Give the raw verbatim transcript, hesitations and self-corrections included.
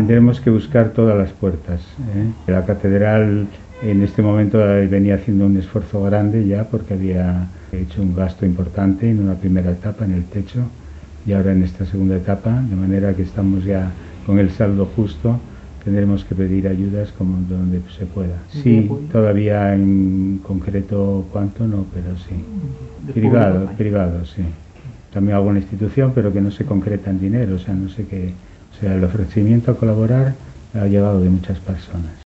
tendremos que buscar todas las puertas, ¿eh? La catedral en este momento venía haciendo un esfuerzo grande ya porque había hecho un gasto importante en una primera etapa en el techo y ahora en esta segunda etapa, de manera que estamos ya con el saldo justo. Tendremos que pedir ayudas como donde se pueda. Sí, todavía en concreto cuánto no, pero sí. Privado, privado, sí. También alguna institución, pero que no se concreta en dinero, o sea, no sé qué. O sea, el ofrecimiento a colaborar ha llegado de muchas personas.